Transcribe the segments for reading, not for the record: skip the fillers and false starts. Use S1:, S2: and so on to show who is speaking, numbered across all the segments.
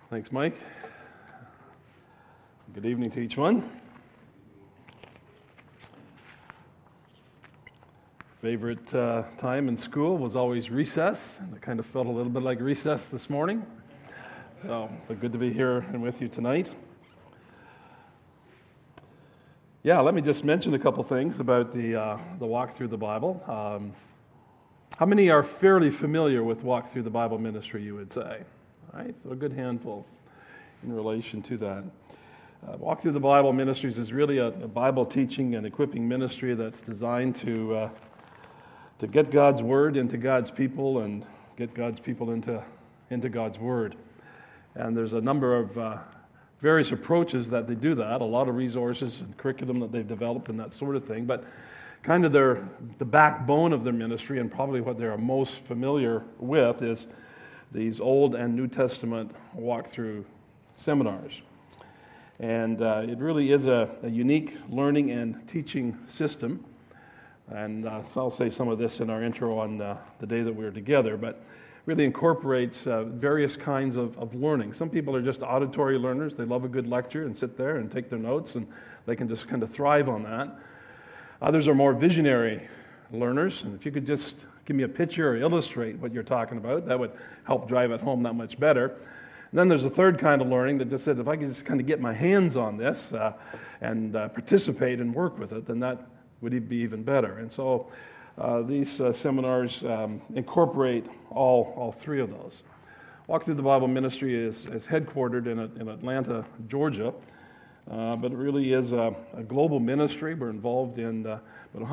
S1: Thanks, Mike. Good evening to each one. Favorite time in school was always recess, and it kind of felt a little bit like recess this morning. But good to be here and with you tonight. Yeah, let me just mention a couple things about the Walk Through the Bible. How many are fairly familiar with Walk Through the Bible ministry, you would say? All right, so a good handful in relation to that. Walk Through the Bible Ministries is really a Bible teaching and equipping ministry that's designed to get God's Word into God's people and get God's people into God's Word. And there's a number of various approaches that they do that, a lot of resources and curriculum that they've developed and that sort of thing, but kind of the backbone of their ministry and probably what they're most familiar with is these Old and New Testament walk-through seminars. And it really is a unique learning and teaching system. And so I'll say some of this in our intro on the day that we were together, but really incorporates various kinds of learning. Some people are just auditory learners. They love a good lecture and sit there and take their notes, and they can just kind of thrive on that. Others are more visionary learners, and if you could just give me a picture or illustrate what you're talking about, that would help drive it home that much better. And then there's a third kind of learning that just said, if I could just kind of get my hands on this and participate and work with it, then that would be even better. And so these seminars incorporate all three of those. Walk Through the Bible Ministry is headquartered in Atlanta, Georgia, but it really is a global ministry. We're involved in about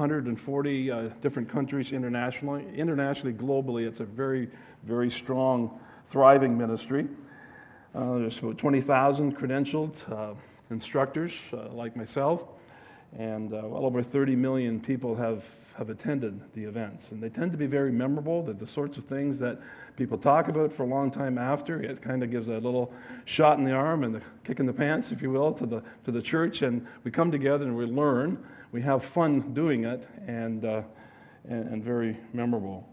S1: 140 different countries internationally. Internationally, globally, it's a very, very strong, thriving ministry. There's about 20,000 credentialed instructors like myself, and well over 30 million people have attended the events. And they tend to be very memorable. They're the sorts of things that people talk about for a long time after. It kind of gives a little shot in the arm and the kick in the pants, if you will, to the church. And we come together and we learn. We have fun doing it, and very memorable.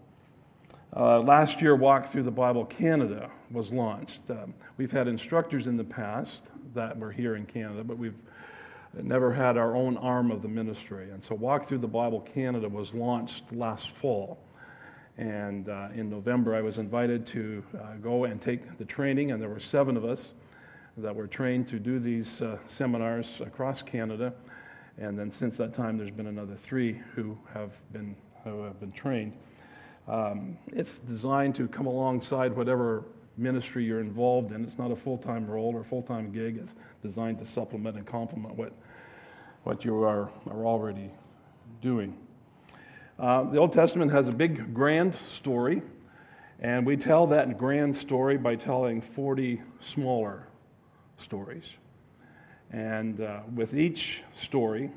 S1: Last year, Walk Through the Bible Canada was launched. We've had instructors in the past that were here in Canada, but we've never had our own arm of the ministry. And so Walk Through the Bible Canada was launched last fall. And in November, I was invited to go and take the training, and there were 7 of us that were trained to do these seminars across Canada. And then since that time, there's been another 3 who have been trained. It's designed to come alongside whatever ministry you're involved in. It's not a full-time role or full-time gig. It's designed to supplement and complement what you are already doing. The Old Testament has a big, grand story, and we tell that grand story by telling 40 smaller stories. And with each story,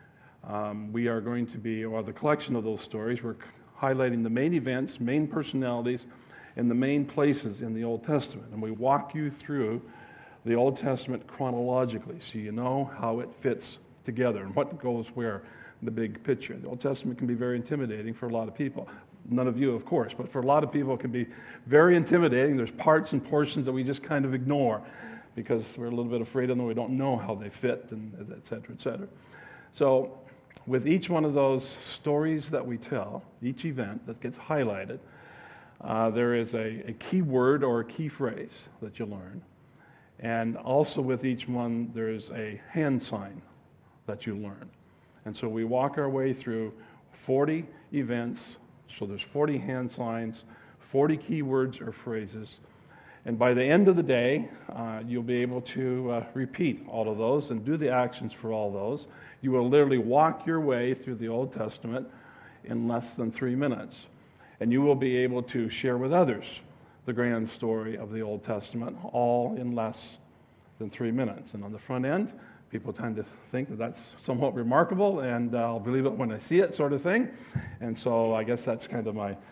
S1: we are going to be, or the collection of those stories, we're highlighting the main events, main personalities, and the main places in the Old Testament. And we walk you through the Old Testament chronologically so you know how it fits together and what goes where in the big picture. The Old Testament can be very intimidating for a lot of people. None of you, of course, but for a lot of people it can be very intimidating. There's parts and portions that we just kind of ignore because we're a little bit afraid of them. We don't know how they fit, and et cetera, et cetera. So with each one of those stories that we tell, each event that gets highlighted, there is a key word or a key phrase that you learn. And also with each one, there is a hand sign that you learn. And so we walk our way through 40 events. So there's 40 hand signs, 40 key words or phrases. And by the end of the day, you'll be able to repeat all of those and do the actions for all those. You will literally walk your way through the Old Testament in less than 3 minutes. And you will be able to share with others the grand story of the Old Testament, all in less than 3 minutes. And on the front end, people tend to think that that's somewhat remarkable, and I'll believe it when I see it, sort of thing. And so I guess that's kind of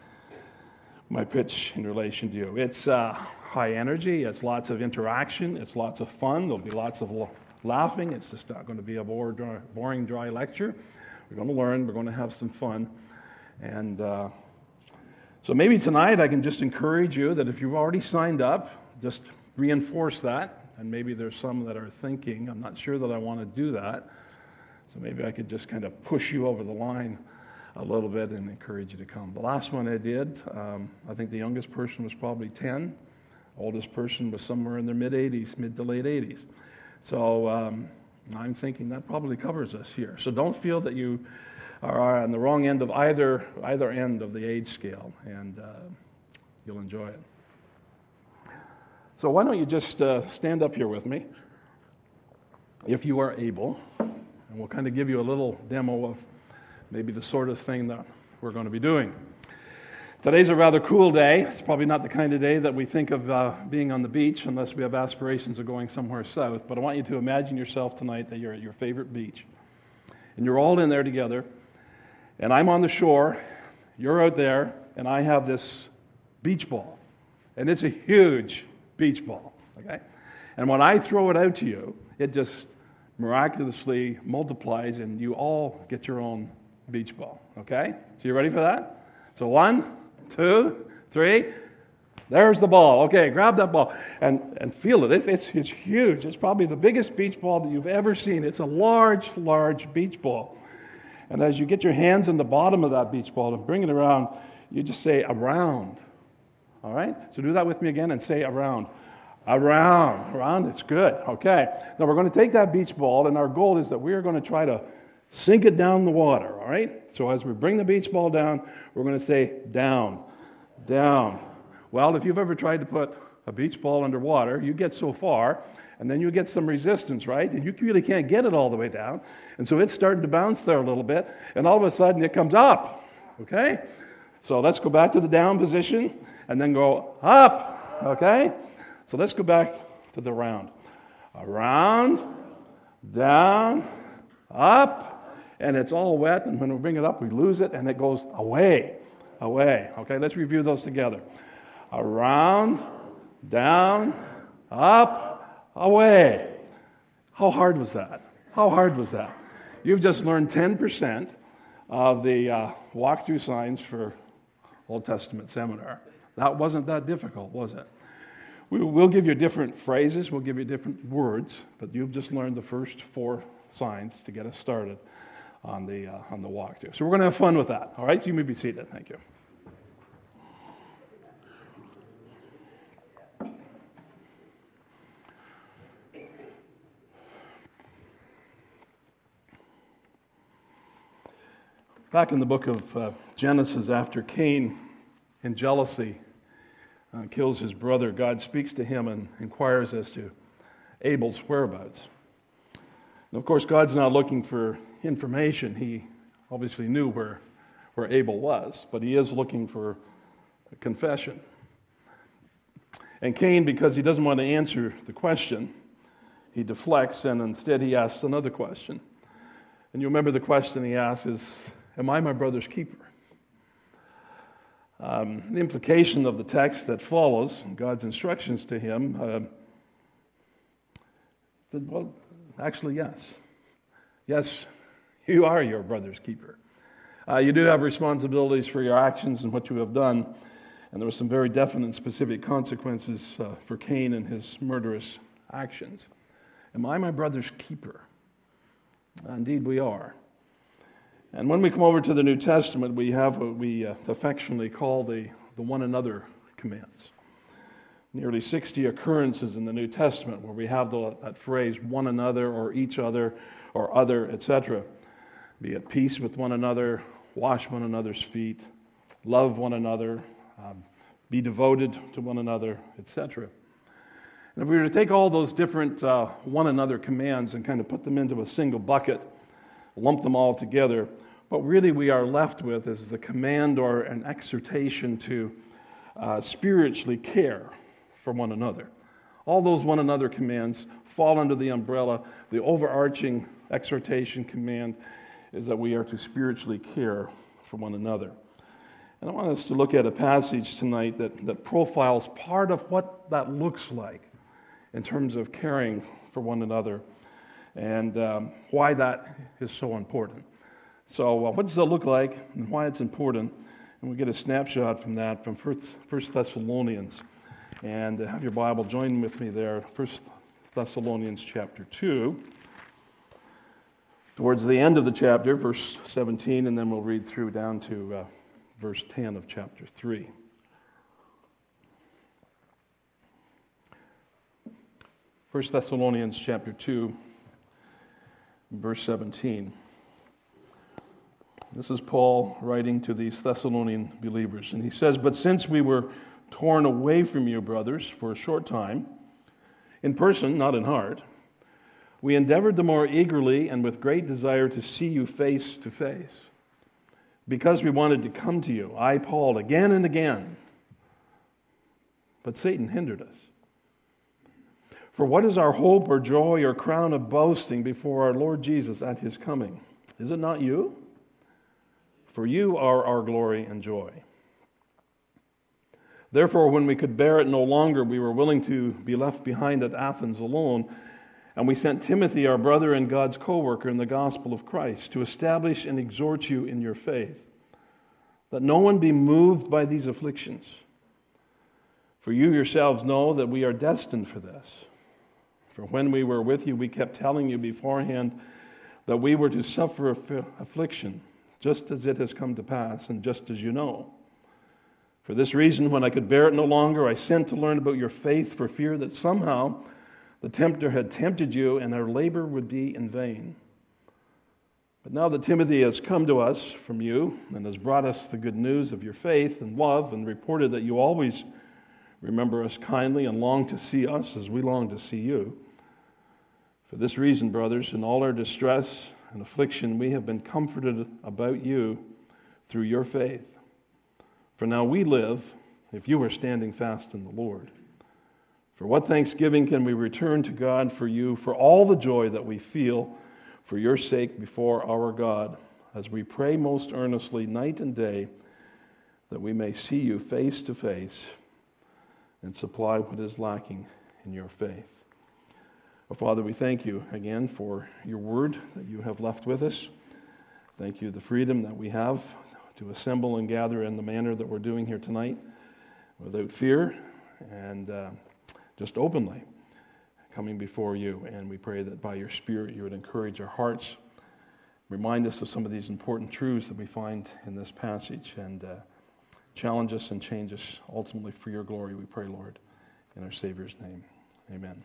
S1: my pitch in relation to you. It's high energy, it's lots of interaction, it's lots of fun, there'll be lots of laughing. It's just not going to be a boring, dry lecture. We're going to learn, we're going to have some fun. And so maybe tonight I can just encourage you that if you've already signed up, just reinforce that, and maybe there's some that are thinking, I'm not sure that I want to do that, so maybe I could just kind of push you over the line a little bit and encourage you to come. The last one I did, I think the youngest person was probably 10, oldest person was somewhere in their mid to late 80s. So I'm thinking that probably covers us here. So don't feel that you are on the wrong end of either end of the age scale, and you'll enjoy it. So why don't you just stand up here with me, if you are able, and we'll kind of give you a little demo of maybe the sort of thing that we're going to be doing. Today's a rather cool day. It's probably not the kind of day that we think of being on the beach unless we have aspirations of going somewhere south. But I want you to imagine yourself tonight that you're at your favorite beach. And you're all in there together. And I'm on the shore. You're out there. And I have this beach ball. And it's a huge beach ball. Okay? And when I throw it out to you, it just miraculously multiplies and you all get your own beach ball. Okay? So you ready for that? So 1, 2, 3. There's the ball. Okay, grab that ball and feel it. It's huge. It's probably the biggest beach ball that you've ever seen. It's a large, large beach ball. And as you get your hands on the bottom of that beach ball and bring it around, you just say around. All right? So do that with me again and say around. Around. It's good. Okay. Now we're going to take that beach ball, and our goal is that we are going to try to sink it down the water. All right? So as we bring the beach ball down, we're going to say down. Well, if you've ever tried to put a beach ball underwater, you get so far, and then you get some resistance, right? And you really can't get it all the way down. And so it's starting to bounce there a little bit, and all of a sudden it comes up. Okay? So let's go back to the down position, and then go up. Okay? So let's go back to the round. Around, down, up, and it's all wet, and when we bring it up, we lose it, and it goes away. Okay, let's review those together. Around, down, up, away. How hard was that? You've just learned 10% of the walkthrough signs for Old Testament seminar. That wasn't that difficult, was it? We'll give you different phrases, we'll give you different words, but you've just learned the first 4 signs to get us started on the walkthrough. So we're going to have fun with that. All right, so you may be seated. Thank you. Back in the book of Genesis, after Cain, in jealousy, kills his brother, God speaks to him and inquires as to Abel's whereabouts. And of course, God's not looking for information. He obviously knew where Abel was, but he is looking for a confession. And Cain, because he doesn't want to answer the question, he deflects, and instead he asks another question. And you remember the question he asks is, am I my brother's keeper? The implication of the text that follows, God's instructions to him, well, actually, yes. Yes, you are your brother's keeper. You do have responsibilities for your actions and what you have done, and there were some very definite and specific consequences for Cain and his murderous actions. Am I my brother's keeper? Indeed, we are. And when we come over to the New Testament, we have what we affectionately call the one another commands. Nearly 60 occurrences in the New Testament where we have that phrase, one another or each other or other, etc. Be at peace with one another, wash one another's feet, love one another, be devoted to one another, etc. And if we were to take all those different one another commands and kind of put them into a single bucket, lump them all together, what really we are left with is the command or an exhortation to spiritually care for one another. All those one another commands fall under the umbrella. The overarching exhortation command is that we are to spiritually care for one another. And I want us to look at a passage tonight that profiles part of what that looks like in terms of caring for one another and why that is so important. So what does that look like and why it's important? And we get a snapshot from that from 1 Thessalonians And have your Bible, join with me there, 1 Thessalonians chapter 2. Towards the end of the chapter, verse 17, and then we'll read through down to verse 10 of chapter 3. First Thessalonians chapter 2, verse 17. This is Paul writing to these Thessalonian believers, and he says, "But since we were torn away from you, brothers, for a short time, in person, not in heart, we endeavored the more eagerly and with great desire to see you face to face, because we wanted to come to you, I, Paul, again and again. But Satan hindered us. For what is our hope or joy or crown of boasting before our Lord Jesus at his coming? Is it not you? For you are our glory and joy. Therefore, when we could bear it no longer, we were willing to be left behind at Athens alone, and we sent Timothy, our brother and God's co-worker in the gospel of Christ, to establish and exhort you in your faith, that no one be moved by these afflictions. For you yourselves know that we are destined for this. For when we were with you, we kept telling you beforehand that we were to suffer affliction, just as it has come to pass, and just as you know. For this reason, when I could bear it no longer, I sent to learn about your faith, for fear that somehow the tempter had tempted you, and our labor would be in vain. But now that Timothy has come to us from you, and has brought us the good news of your faith and love, and reported that you always remember us kindly and long to see us as we long to see you. For this reason, brothers, in all our distress and affliction, we have been comforted about you through your faith. For now we live, if you are standing fast in the Lord. For what thanksgiving can we return to God for you, for all the joy that we feel for your sake before our God, as we pray most earnestly night and day, that we may see you face to face and supply what is lacking in your faith. Oh, Father, we thank you again for your word that you have left with us. Thank you for the freedom that we have to assemble and gather in the manner that we're doing here tonight, without fear and just openly coming before you. And we pray that by your Spirit you would encourage our hearts, remind us of some of these important truths that we find in this passage, and challenge us and change us ultimately for your glory, we pray, Lord, in our Savior's name. Amen.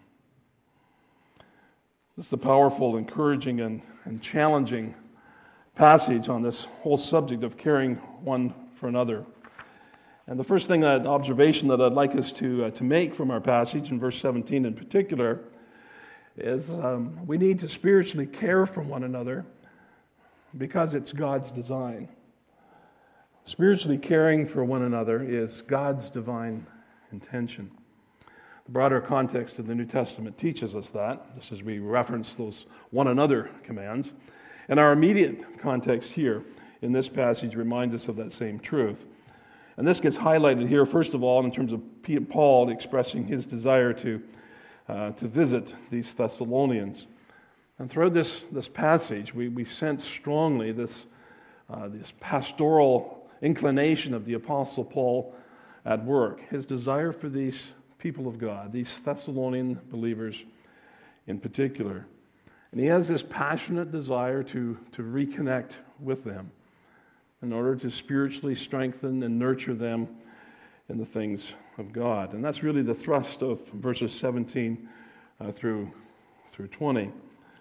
S1: This is a powerful, encouraging, and challenging passage on this whole subject of caring one for another. And the first thing, observation that I'd like us to make from our passage, in verse 17 in particular, is we need to spiritually care for one another because it's God's design. Spiritually caring for one another is God's divine intention. The broader context of the New Testament teaches us that, just as we reference those one another commands. And our immediate context here in this passage reminds us of that same truth. And this gets highlighted here, first of all, in terms of Paul expressing his desire to visit these Thessalonians. And throughout this passage, we sense strongly this pastoral inclination of the Apostle Paul at work, his desire for these people of God, these Thessalonian believers in particular. And he has this passionate desire to reconnect with them in order to spiritually strengthen and nurture them in the things of God. And that's really the thrust of verses 17 through 20.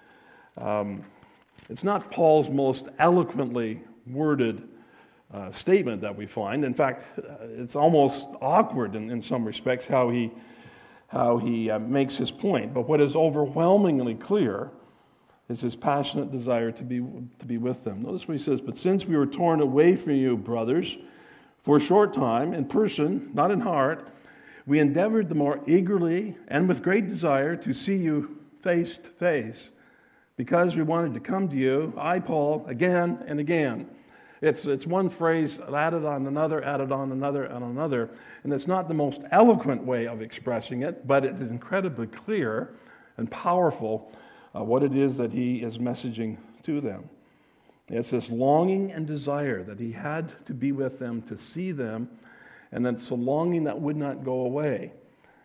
S1: It's not Paul's most eloquently worded statement that we find. In fact, it's almost awkward in some respects how he makes his point. But what is overwhelmingly clear is his passionate desire to be with them. Notice what he says, "But since we were torn away from you, brothers, for a short time, in person, not in heart, we endeavored the more eagerly and with great desire to see you face to face, because we wanted to come to you, I, Paul, again and again." It's one phrase added on another, and another, and it's not the most eloquent way of expressing it, but it is incredibly clear and powerful what it is that he is messaging to them. It's this longing and desire that he had to be with them, to see them, and that's a longing that would not go away.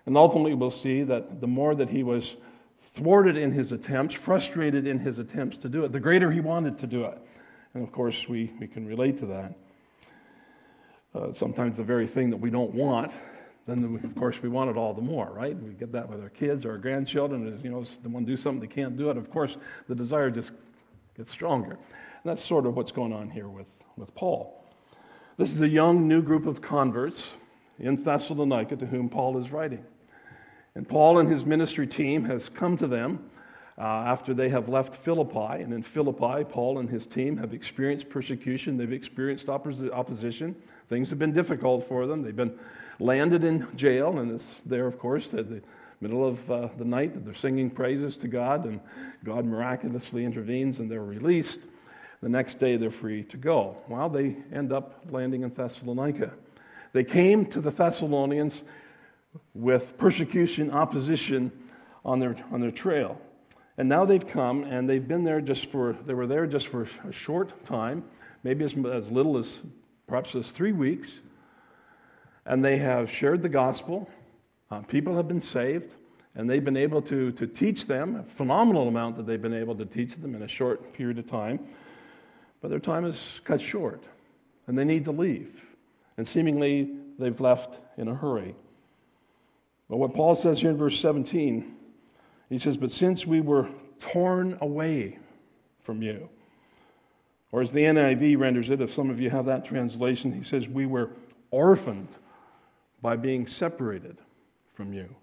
S1: And ultimately we'll see that the more that he was thwarted in his attempts, frustrated in his attempts to do it, the greater he wanted to do it. And of course we can relate to that. Sometimes the very thing that we don't want, then of course we want it all the more, right? We get that with our kids or our grandchildren. They want to do something, they can't do it. Of course, the desire just gets stronger. And that's sort of what's going on here with Paul. This is a young new group of converts in Thessalonica to whom Paul is writing. And Paul and his ministry team has come to them after they have left Philippi. And in Philippi, Paul and his team have experienced persecution. They've experienced opposition. Things have been difficult for them. They've been landed in jail, and it's there, of course, at the middle of the night that they're singing praises to God, and God miraculously intervenes and they're released. The next day they're free to go. Well, they end up landing in Thessalonica. They came to the Thessalonians with persecution, opposition on their trail. And now they've come, and they've been there they were there just for a short time, maybe as little as perhaps as 3 weeks. And they have shared the gospel. People have been saved, and they've been able to teach them, a phenomenal amount that they've been able to teach them in a short period of time. But their time is cut short, and they need to leave. And seemingly, they've left in a hurry. But what Paul says here in verse 17, he says, "But since we were torn away from you," or as the NIV renders it, if some of you have that translation, he says, "We were orphaned by being separated from you."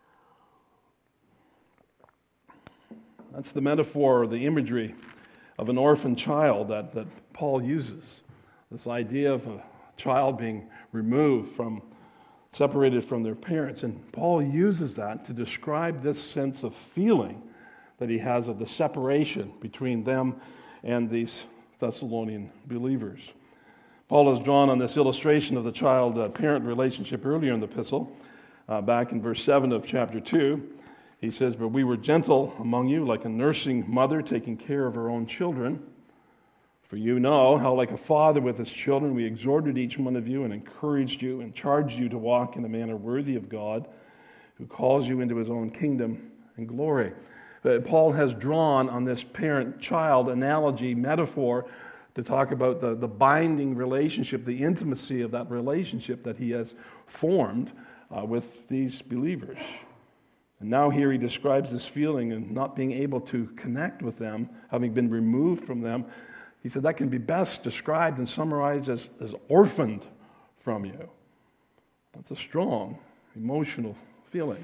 S1: That's the metaphor or the imagery of an orphan child that Paul uses. This idea of a child being separated from their parents. And Paul uses that to describe this sense of feeling that he has of the separation between them and these Thessalonian believers. Paul has drawn on this illustration of the child-parent relationship earlier in the epistle. Back in verse 7 of chapter 2, he says, "But we were gentle among you, like a nursing mother taking care of her own children. For you know how, like a father with his children, we exhorted each one of you and encouraged you and charged you to walk in a manner worthy of God, who calls you into his own kingdom and glory." Paul has drawn on this parent-child analogy, metaphor, to talk about the binding relationship, the intimacy of that relationship that he has formed with these believers. And now here he describes this feeling and not being able to connect with them, having been removed from them. He said that can be best described and summarized as orphaned from you. That's a strong emotional feeling.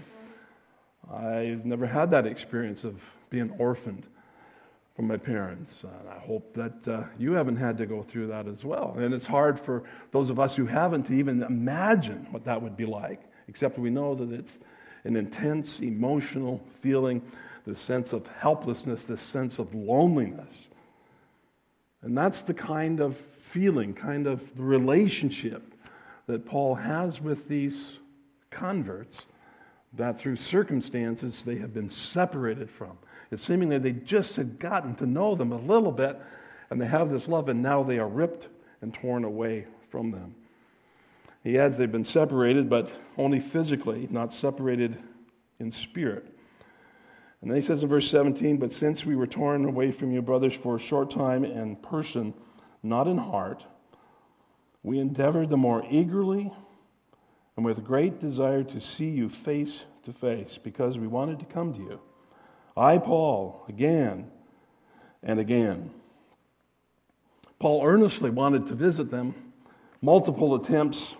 S1: I've never had that experience of being orphaned from my parents. I hope that you haven't had to go through that as well. And it's hard for those of us who haven't to even imagine what that would be like, except we know that it's an intense emotional feeling, this sense of helplessness, this sense of loneliness. And that's the kind of feeling, kind of relationship that Paul has with these converts, that through circumstances they have been separated from. It's seemingly they just had gotten to know them a little bit, and they have this love, and now they are ripped and torn away from them. He adds they've been separated, but only physically, not separated in spirit. And then he says in verse 17, "But since we were torn away from you, brothers, for a short time in person, not in heart, we endeavored the more eagerly and with great desire to see you face to face, because we wanted to come to you. I, Paul, again and again." Paul earnestly wanted to visit them, multiple attempts,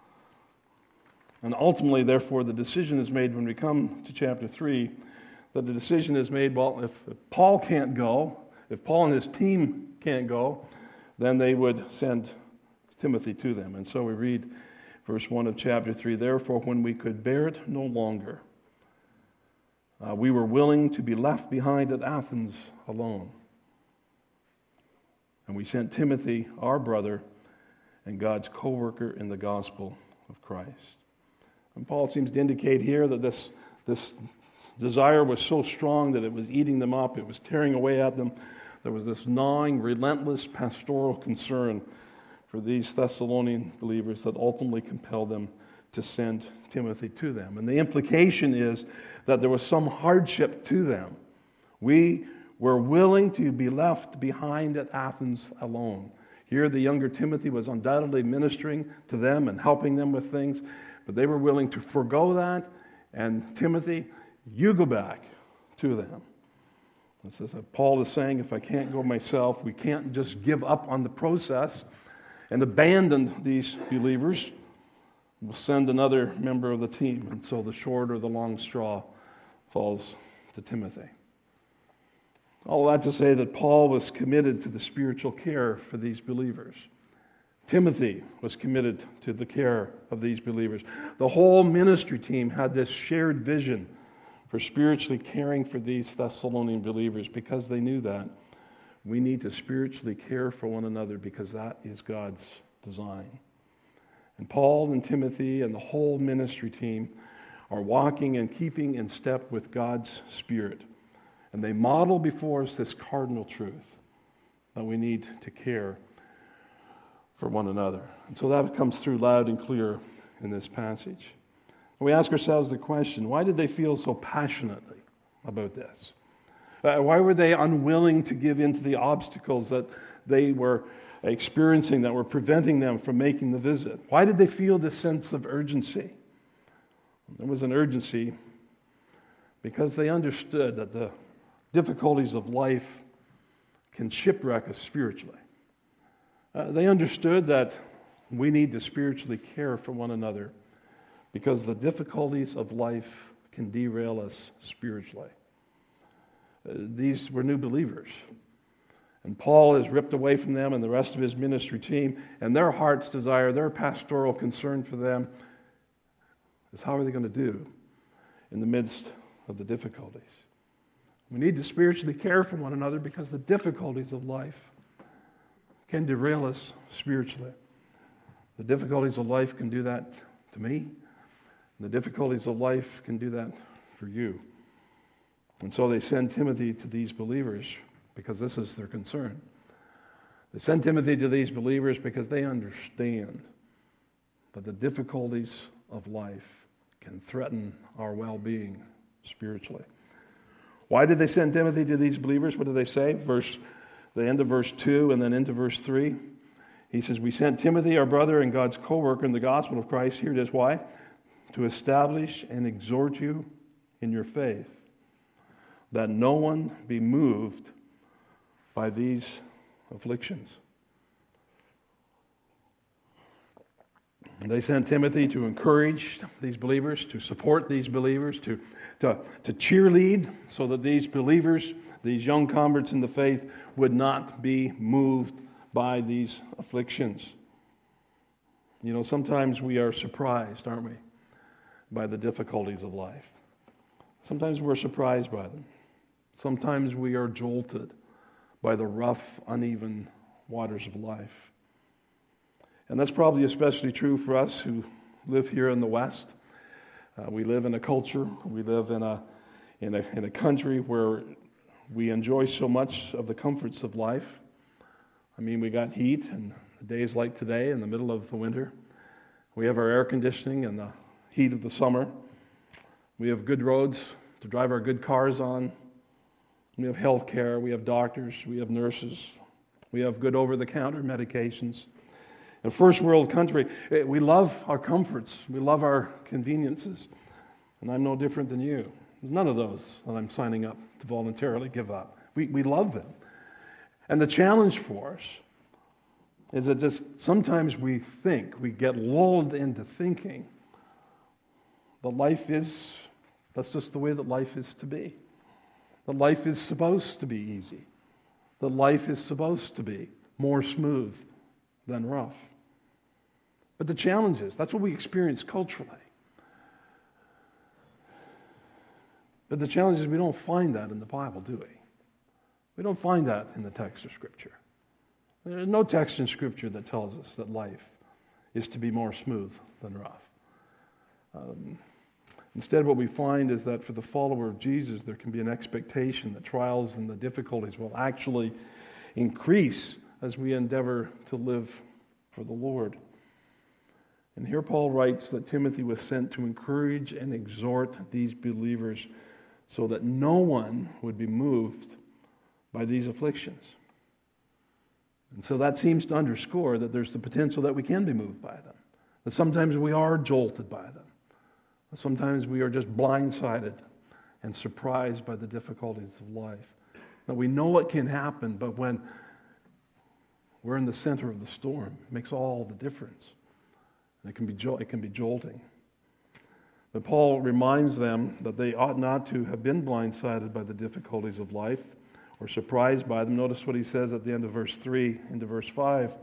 S1: and ultimately, therefore, the decision is made when we come to chapter 3, that the decision is made, well, if Paul can't go, if Paul and his team can't go, then they would send Timothy to them. And so we read verse 1 of chapter 3, "Therefore, when we could bear it no longer, we were willing to be left behind at Athens alone. And we sent Timothy, our brother, and God's co-worker in the gospel of Christ." And Paul seems to indicate here that this desire was so strong that it was eating them up, it was tearing away at them. There was this gnawing, relentless pastoral concern for these Thessalonian believers that ultimately compelled them to send Timothy to them. And the implication is that there was some hardship to them. We were willing to be left behind at Athens alone. Here, the younger Timothy was undoubtedly ministering to them and helping them with things, but they were willing to forego that. And Timothy, you go back to them. This is Paul is saying, if I can't go myself, we can't just give up on the process and abandon these believers. We'll send another member of the team. And so the short or the long straw falls to Timothy. All that to say that Paul was committed to the spiritual care for these believers. Timothy was committed to the care of these believers. The whole ministry team had this shared vision for spiritually caring for these Thessalonian believers because they knew that we need to spiritually care for one another because that is God's design. And Paul and Timothy and the whole ministry team are walking and keeping in step with God's Spirit. And they model before us this cardinal truth that we need to care for one another. And so that comes through loud and clear in this passage. And we ask ourselves the question, why did they feel so passionately about this? Why were they unwilling to give in to the obstacles that they were experiencing that were preventing them from making the visit? Why did they feel this sense of urgency? There was an urgency because they understood that the difficulties of life can shipwreck us spiritually. They understood that we need to spiritually care for one another because the difficulties of life can derail us spiritually. These were new believers. And Paul is ripped away from them and the rest of his ministry team, and their heart's desire, their pastoral concern for them is how are they going to do in the midst of the difficulties? We need to spiritually care for one another because the difficulties of life can derail us spiritually. The difficulties of life can do that to me. The difficulties of life can do that for you. And so they send Timothy to these believers because this is their concern. They send Timothy to these believers because they understand that the difficulties of life can threaten our well-being spiritually. Why did they send Timothy to these believers? What did they say? The end of verse 2 and then into verse 3. He says, we sent Timothy, our brother and God's co-worker in the gospel of Christ. Here it is. Why? To establish and exhort you in your faith, that no one be moved by these afflictions. They sent Timothy to encourage these believers, to support these believers, to cheerlead so that these believers, these young converts in the faith, would not be moved by these afflictions. You know, sometimes we are surprised, aren't we, by the difficulties of life. Sometimes we're surprised by them. Sometimes we are jolted by the rough, uneven waters of life. And that's probably especially true for us who live here in the West. We live in a culture, we live in a country where we enjoy so much of the comforts of life. I mean, we got heat and days like today in the middle of the winter. We have our air conditioning and the heat of the summer. We have good roads to drive our good cars on. We have health care, we have doctors, we have nurses, we have good over-the-counter medications. In a first world country, we love our comforts, we love our conveniences, and I'm no different than you. There's none of those that I'm signing up to voluntarily give up. We love them. And the challenge for us is that just sometimes we get lulled into thinking that that's just the way that life is to be. That life is supposed to be easy. That life is supposed to be more smooth than rough. But the challenge is, that's what we experience culturally. But the challenge is we don't find that in the Bible, do we? We don't find that in the text of Scripture. There's no text in Scripture that tells us that life is to be more smooth than rough. Instead, what we find is that for the follower of Jesus, there can be an expectation that trials and the difficulties will actually increase as we endeavor to live for the Lord. And here Paul writes that Timothy was sent to encourage and exhort these believers so that no one would be moved by these afflictions. And so that seems to underscore that there's the potential that we can be moved by them. That sometimes we are jolted by them. Sometimes we are just blindsided and surprised by the difficulties of life. Now we know it can happen, but when we're in the center of the storm, it makes all the difference. And it can be jolting. But Paul reminds them that they ought not to have been blindsided by the difficulties of life or surprised by them. Notice what he says at the end of verse 3 into verse 5.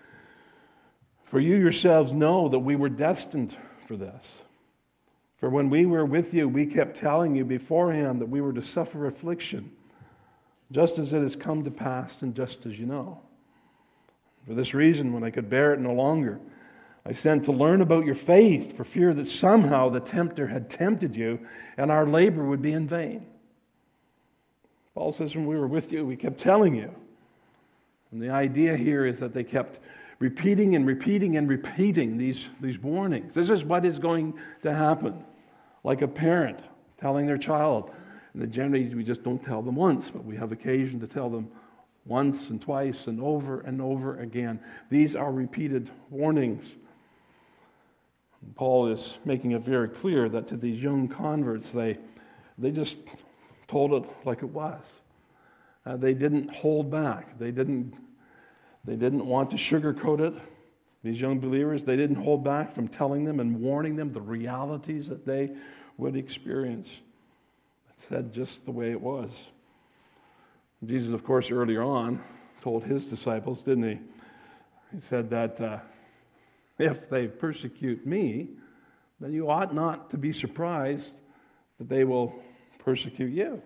S1: For you yourselves know that we were destined for this. For when we were with you, we kept telling you beforehand that we were to suffer affliction, just as it has come to pass and just as you know. For this reason, when I could bear it no longer, I sent to learn about your faith, for fear that somehow the tempter had tempted you and our labor would be in vain. Paul says, when we were with you, we kept telling you. And the idea here is that they kept repeating and repeating and repeating these warnings. This is what is going to happen. Like a parent telling their child. And generally we just don't tell them once, but we have occasion to tell them once and twice and over again. These are repeated warnings. And Paul is making it very clear that to these young converts, they just told it like it was. They didn't hold back. They didn't want to sugarcoat it. These young believers, they didn't hold back from telling them and warning them the realities that they would experience. It said just the way it was. Jesus, of course, earlier on told his disciples, didn't he? He said that if they persecute me, then you ought not to be surprised that they will persecute you.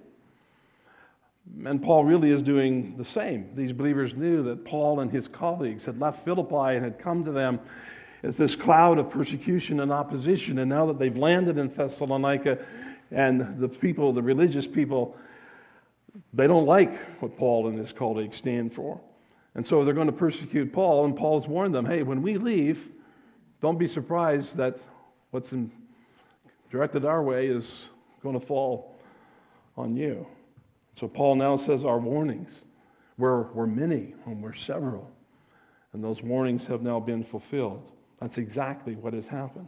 S1: And Paul really is doing the same. These believers knew that Paul and his colleagues had left Philippi and had come to them as this cloud of persecution and opposition. And now that they've landed in Thessalonica, and the people, the religious people, they don't like what Paul and his colleagues stand for. And so they're going to persecute Paul, and Paul's warned them, hey, when we leave, don't be surprised that what's directed our way is going to fall on you. So Paul now says our warnings were many and were several. And those warnings have now been fulfilled. That's exactly what has happened.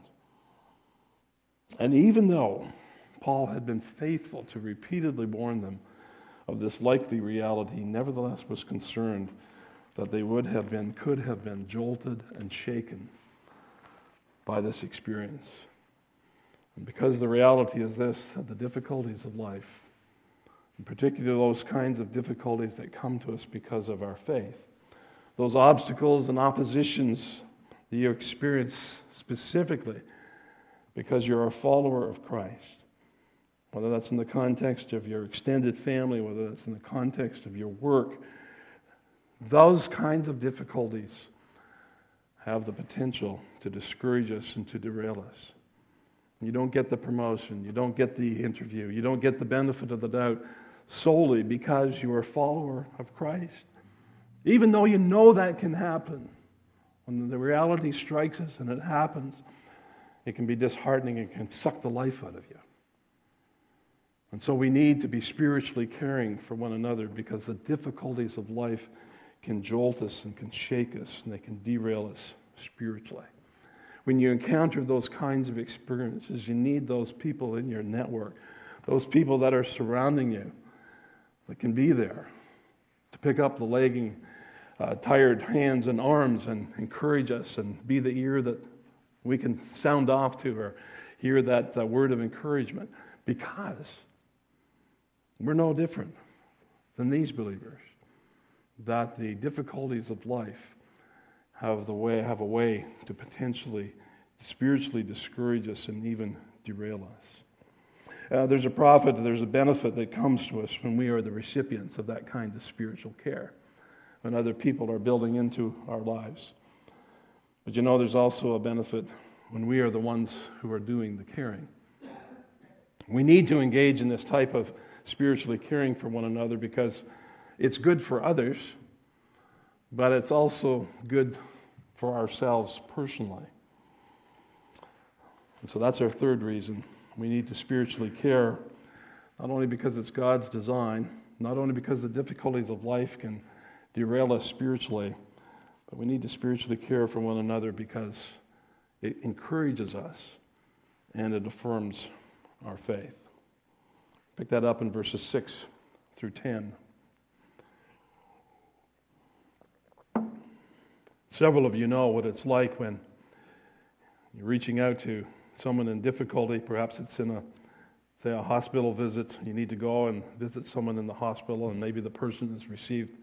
S1: And even though Paul had been faithful to repeatedly warn them of this likely reality, he nevertheless was concerned that they could have been jolted and shaken by this experience. And because the reality is this, that the difficulties of life, in particular those kinds of difficulties that come to us because of our faith, those obstacles and oppositions that you experience specifically because you're a follower of Christ, whether that's in the context of your extended family, whether that's in the context of your work, those kinds of difficulties have the potential to discourage us and to derail us. You don't get the promotion, you don't get the interview, you don't get the benefit of the doubt solely because you're a follower of Christ. Even though you know that can happen, when the reality strikes us and it happens, it can be disheartening and can suck the life out of you. And so we need to be spiritually caring for one another because the difficulties of life can jolt us and can shake us and they can derail us spiritually. When you encounter those kinds of experiences, you need those people in your network, those people that are surrounding you, that can be there to pick up the lagging, tired hands and arms and encourage us and be the ear that we can sound off to or hear that word of encouragement, because we're no different than these believers, that the difficulties of life have a way to potentially spiritually discourage us and even derail us. There's a benefit that comes to us when we are the recipients of that kind of spiritual care, when other people are building into our lives. But there's also a benefit when we are the ones who are doing the caring. We need to engage in this type of spiritually caring for one another because it's good for others, but it's also good for ourselves personally. And so that's our third reason. We need to spiritually care, not only because it's God's design, not only because the difficulties of life can derail us spiritually, but we need to spiritually care for one another because it encourages us and it affirms our faith. Pick that up in verses 6 through 10. Several of you know what it's like when you're reaching out to someone in difficulty. Perhaps it's in a hospital visit. You need to go and visit someone in the hospital, and maybe the person has received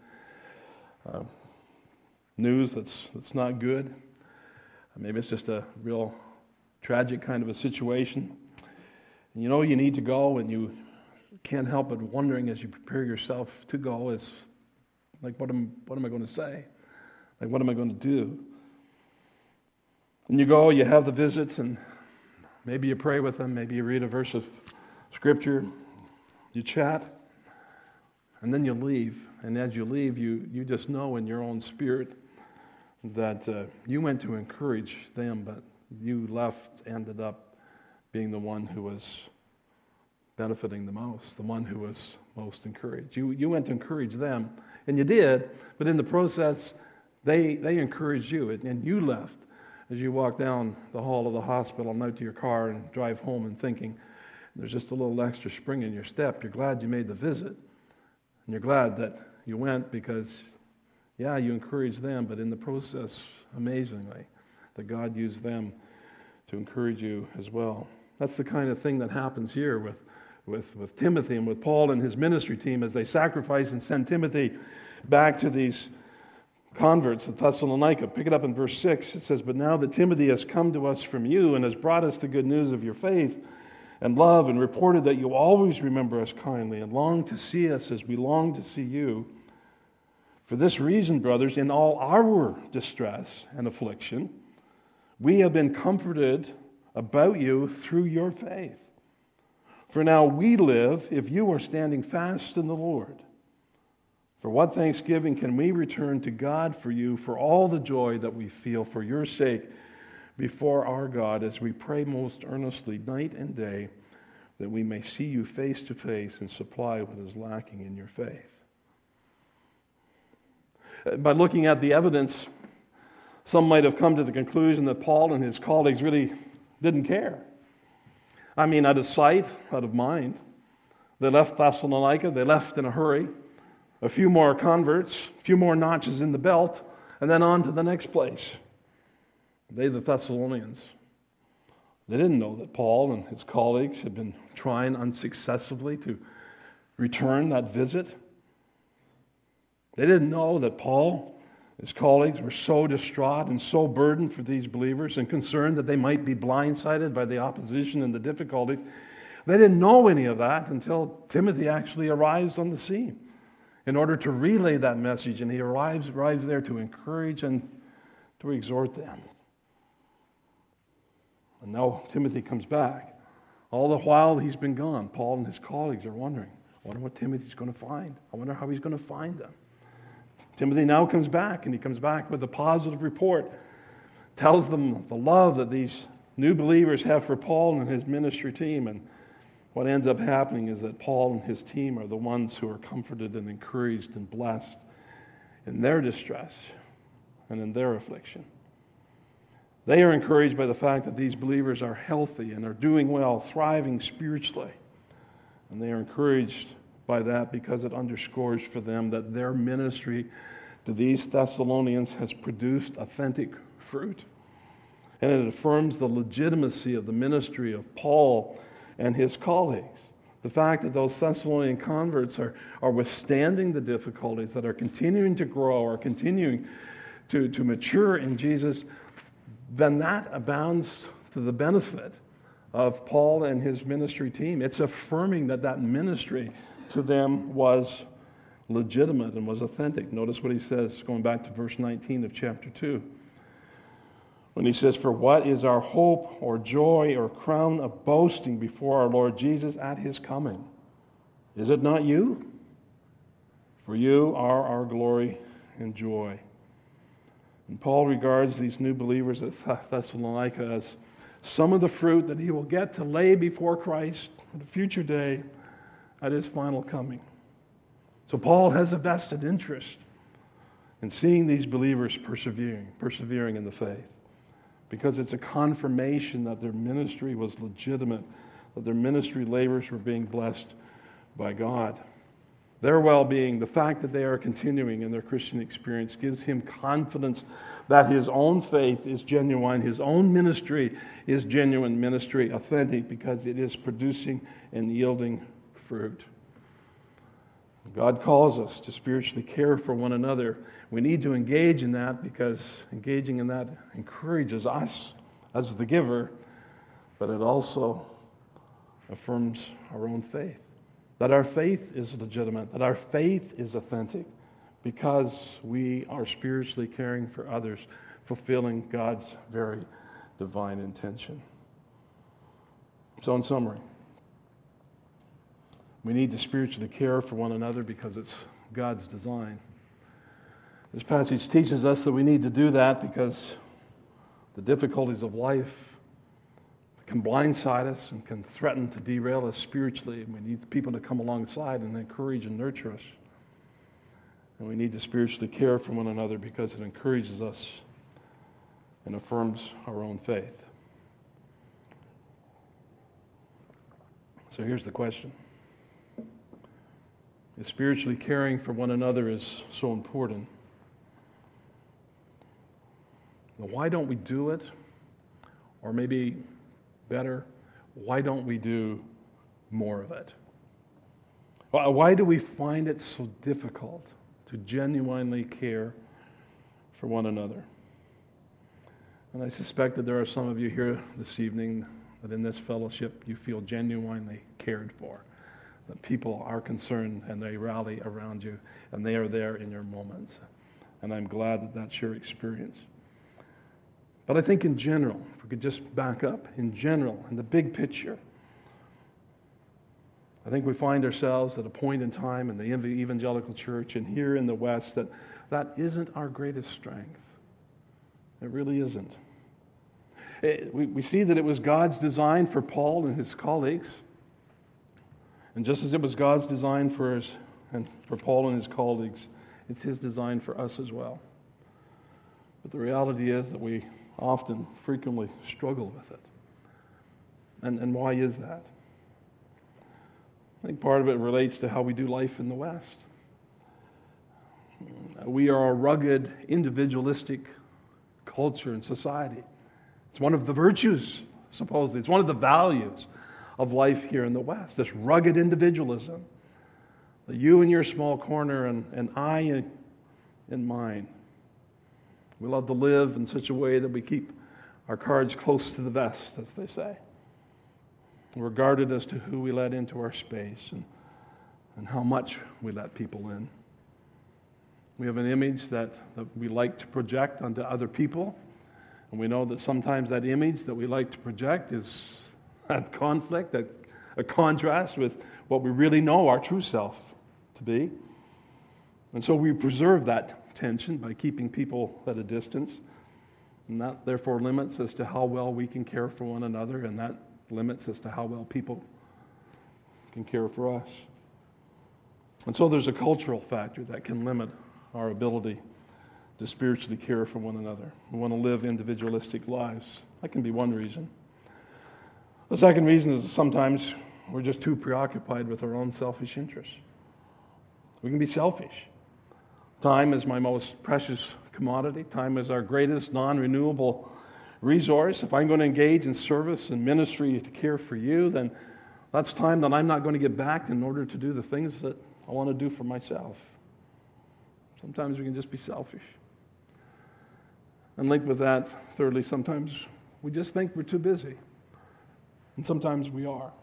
S1: news that's not good. Maybe it's just a real tragic kind of a situation. And you know you need to go, and you can't help but wondering as you prepare yourself to go, is like, what am I going to say? Like, what am I going to do? And you go, you have the visits, and maybe you pray with them, maybe you read a verse of Scripture, you chat, and then you leave. And as you leave, you just know in your own spirit that you went to encourage them, but you ended up being the one who was benefiting the most, the one who was most encouraged. You went to encourage them, and you did, but in the process, they encouraged you, and you left as you walk down the hall of the hospital and out to your car and drive home and thinking, there's just a little extra spring in your step. You're glad you made the visit, and you're glad that you went because, yeah, you encouraged them, but in the process, amazingly, that God used them to encourage you as well. That's the kind of thing that happens here with Timothy and with Paul and his ministry team as they sacrifice and send Timothy back to these converts at Thessalonica. Pick it up in verse 6. It says, "But now that Timothy has come to us from you and has brought us the good news of your faith and love and reported that you always remember us kindly and long to see us as we long to see you. For this reason, brothers, in all our distress and affliction, we have been comforted about you through your faith. For now we live if you are standing fast in the Lord. For what thanksgiving can we return to God for you for all the joy that we feel for your sake before our God as we pray most earnestly night and day that we may see you face to face and supply what is lacking in your faith." By looking at the evidence, some might have come to the conclusion that Paul and his colleagues really didn't care. I mean, out of sight, out of mind. They left Thessalonica, they left in a hurry. A few more converts, a few more notches in the belt, and then on to the next place. They, the Thessalonians. They didn't know that Paul and his colleagues had been trying unsuccessfully to return that visit. They didn't know that Paul, his colleagues, were so distraught and so burdened for these believers and concerned that they might be blindsided by the opposition and the difficulties. They didn't know any of that until Timothy actually arrives on the scene in order to relay that message, and he arrives there to encourage and to exhort them. And now Timothy comes back. All the while he's been gone, Paul and his colleagues are wondering, I wonder what Timothy's going to find. I wonder how he's going to find them. Timothy now comes back, and he comes back with a positive report. Tells them the love that these new believers have for Paul and his ministry team. And what ends up happening is that Paul and his team are the ones who are comforted and encouraged and blessed in their distress and in their affliction. They are encouraged by the fact that these believers are healthy and are doing well, thriving spiritually. And they are encouraged by that because it underscores for them that their ministry to these Thessalonians has produced authentic fruit. And it affirms the legitimacy of the ministry of Paul and his colleagues. The fact that those Thessalonian converts are withstanding the difficulties, that are continuing to grow, are continuing to mature in Jesus, then that abounds to the benefit of Paul and his ministry team. It's affirming that ministry to them was legitimate and was authentic. Notice what he says, going back to verse 19 of chapter 2. When he says, "For what is our hope or joy or crown of boasting before our Lord Jesus at his coming? Is it not you? For you are our glory and joy." And Paul regards these new believers at Thessalonica as some of the fruit that he will get to lay before Christ at a future day at his final coming. So Paul has a vested interest in seeing these believers persevering in the faith, because it's a confirmation that their ministry was legitimate, that their ministry labors were being blessed by God. Their well-being, the fact that they are continuing in their Christian experience, gives him confidence that his own faith is genuine, his own ministry is genuine ministry, authentic, because it is producing and yielding fruit. God calls us to spiritually care for one another. We need to engage in that, because engaging in that encourages us as the giver, but it also affirms our own faith. That our faith is legitimate, that our faith is authentic, because we are spiritually caring for others, fulfilling God's very divine intention. So in summary, we need to spiritually care for one another because it's God's design. This passage teaches us that we need to do that because the difficulties of life can blindside us and can threaten to derail us spiritually. And we need people to come alongside and encourage and nurture us. And we need to spiritually care for one another because it encourages us and affirms our own faith. So here's the question. If spiritually caring for one another is so important, then why don't we do it? Or maybe better, why don't we do more of it? Why do we find it so difficult to genuinely care for one another? And I suspect that there are some of you here this evening that in this fellowship you feel genuinely cared for, that people are concerned and they rally around you and they are there in your moments. And I'm glad that that's your experience. But I think in general, if we could just back up, in general, in the big picture, I think we find ourselves at a point in time in the evangelical church and here in the West that isn't our greatest strength. It really isn't. We see that it was God's design for Paul and his colleagues. And just as it was God's design for Paul and his colleagues, it's his design for us as well. But the reality is that we frequently struggle with it. And why is that? I think part of it relates to how we do life in the West. We are a rugged, individualistic culture and society. It's one of the virtues, supposedly. It's one of the values of life here in the West, this rugged individualism. That you in your small corner and I in mine. We love to live in such a way that we keep our cards close to the vest, as they say. We're guarded as to who we let into our space and how much we let people in. We have an image that we like to project onto other people, and we know that sometimes that image that we like to project is at conflict, a contrast with what we really know our true self to be. And so we preserve that tension by keeping people at a distance, and that therefore limits as to how well we can care for one another, and that limits as to how well people can care for us. And so there's a cultural factor that can limit our ability to spiritually care for one another. We want to live individualistic lives. That can be one reason. The second reason is sometimes we're just too preoccupied with our own selfish interests. We can be selfish. Time is my most precious commodity. Time is our greatest non-renewable resource. If I'm going to engage in service and ministry to care for you, then that's time that I'm not going to get back in order to do the things that I want to do for myself. Sometimes we can just be selfish. And linked with that, thirdly, sometimes we just think we're too busy. And sometimes we are.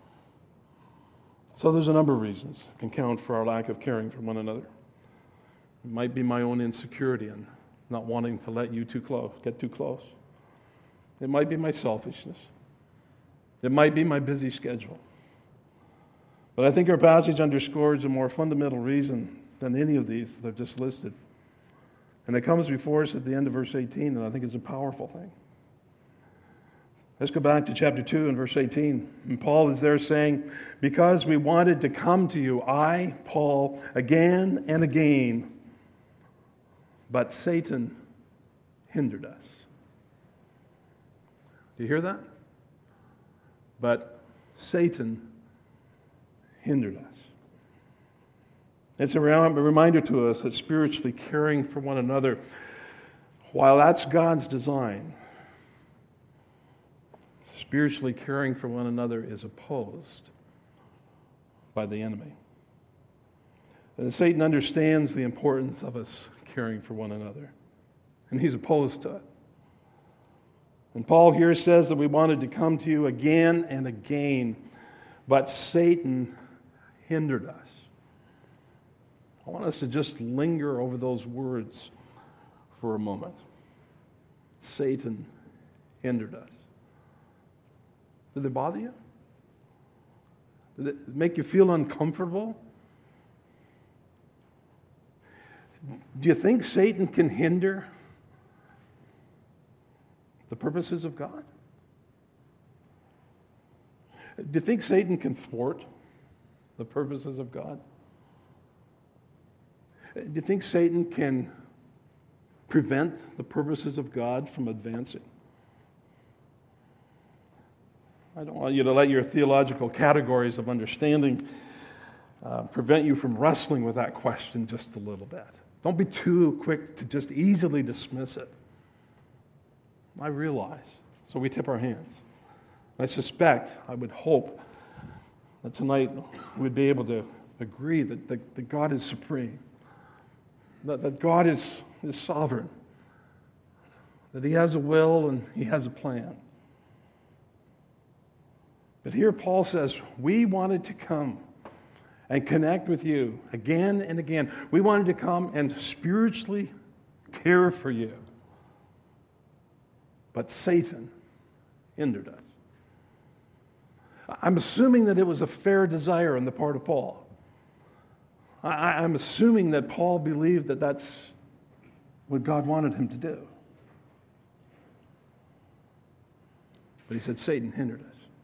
S1: So there's a number of reasons that can count for our lack of caring for one another. It might be my own insecurity and not wanting to let you get too close. It might be my selfishness. It might be my busy schedule. But I think our passage underscores a more fundamental reason than any of these that I've just listed. And it comes before us at the end of verse 18, and I think it's a powerful thing. Let's go back to chapter 2 and verse 18. And Paul is there saying, because we wanted to come to you, I, Paul, again and again, but Satan hindered us. Do you hear that? But Satan hindered us. It's a reminder to us that spiritually caring for one another, while that's God's design, spiritually caring for one another is opposed by the enemy. And Satan understands the importance of us caring for one another, and he's opposed to it. And Paul here says that we wanted to come to you again and again, but Satan hindered us. I want us to just linger over those words for a moment. Satan hindered us. Did they bother you? Did it make you feel uncomfortable? Do you think Satan can hinder the purposes of God? Do you think Satan can thwart the purposes of God? Do you think Satan can prevent the purposes of God from advancing? I don't want you to let your theological categories of understanding prevent you from wrestling with that question just a little bit. Don't be too quick to just easily dismiss it. I realize. So we tip our hands. I suspect, I would hope, that tonight we'd be able to agree that God is supreme, that God is sovereign, that He has a will and He has a plan. But here Paul says, we wanted to come and connect with you again and again. We wanted to come and spiritually care for you. But Satan hindered us. I'm assuming that it was a fair desire on the part of Paul. I'm assuming that Paul believed that that's what God wanted him to do. But he said Satan hindered us.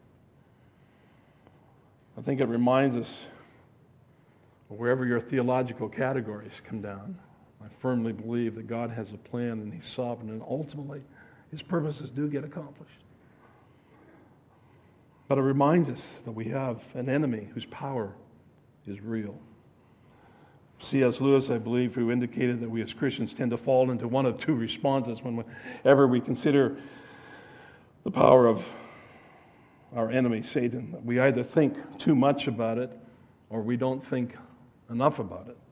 S1: I think it reminds us, wherever your theological categories come down, I firmly believe that God has a plan and He's sovereign, and ultimately His purposes do get accomplished. But it reminds us that we have an enemy whose power is real. C.S. Lewis, I believe, who indicated that we as Christians tend to fall into one of two responses whenever we consider the power of our enemy, Satan. We either think too much about it or we don't think enough about it.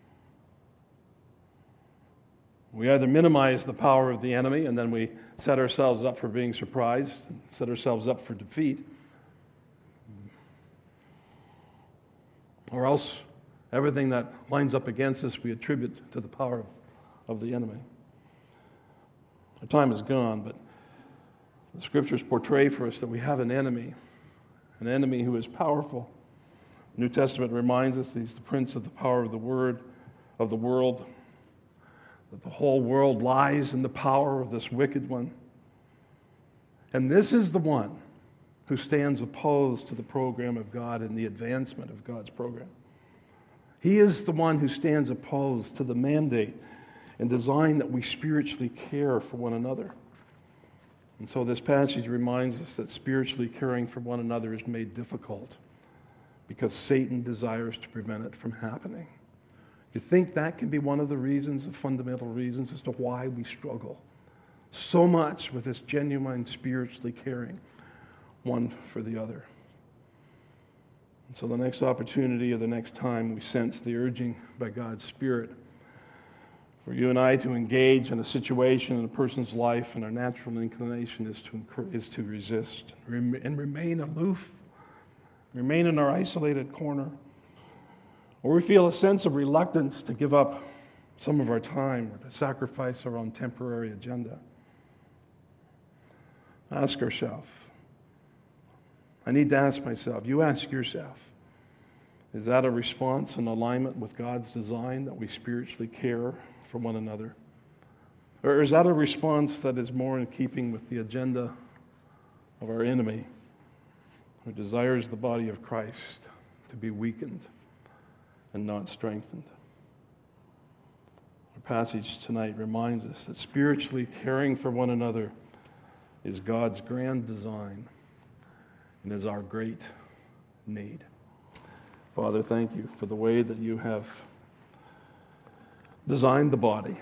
S1: We either minimize the power of the enemy and then we set ourselves up for being surprised, set ourselves up for defeat, or else everything that lines up against us we attribute to the power of the enemy. Our time is gone, but the Scriptures portray for us that we have an enemy who is powerful. The New Testament reminds us that he's the prince of the power of the world, that the whole world lies in the power of this wicked one. And this is the one who stands opposed to the program of God and the advancement of God's program. He is the one who stands opposed to the mandate and design that we spiritually care for one another. And so this passage reminds us that spiritually caring for one another is made difficult because Satan desires to prevent it from happening. You think that can be one of the reasons, the fundamental reasons as to why we struggle so much with this genuine spiritually caring one for the other? And so the next opportunity or the next time we sense the urging by God's Spirit for you and I to engage in a situation in a person's life, and our natural inclination is to resist and remain aloof, remain in our isolated corner, or we feel a sense of reluctance to give up some of our time or to sacrifice our own temporary agenda. Ask ourselves. I need to ask myself. You ask yourself. Is that a response in alignment with God's design that we spiritually care for one another? Or is that a response that is more in keeping with the agenda of our enemy who desires the body of Christ to be weakened and not strengthened. Our passage tonight reminds us that spiritually caring for one another is God's grand design and is our great need. Father, thank you for the way that you have designed the body,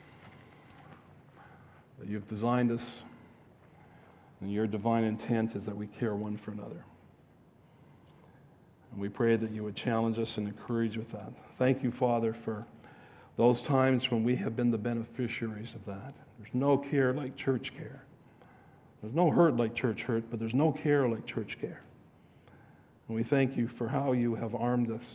S1: that you've designed us, and your divine intent is that we care one for another. And we pray that you would challenge us and encourage with that. Thank you, Father, for those times when we have been the beneficiaries of that. There's no care like church care. There's no hurt like church hurt, but there's no care like church care. And we thank you for how you have armed us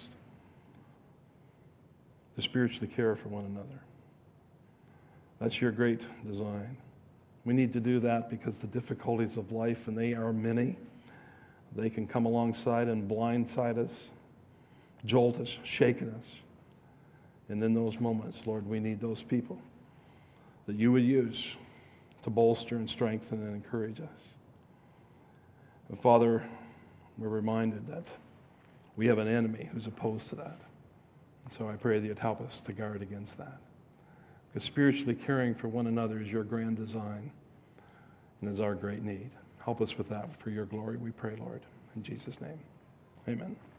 S1: to spiritually care for one another. That's your great design. We need to do that because the difficulties of life, and they are many, they can come alongside and blindside us, jolt us, shaken us. And in those moments, Lord, we need those people that you would use to bolster and strengthen and encourage us. And Father, we're reminded that we have an enemy who's opposed to that. And so I pray that you'd help us to guard against that. Because spiritually caring for one another is your grand design and is our great need. Help us with that for your glory, we pray, Lord. In Jesus' name, amen.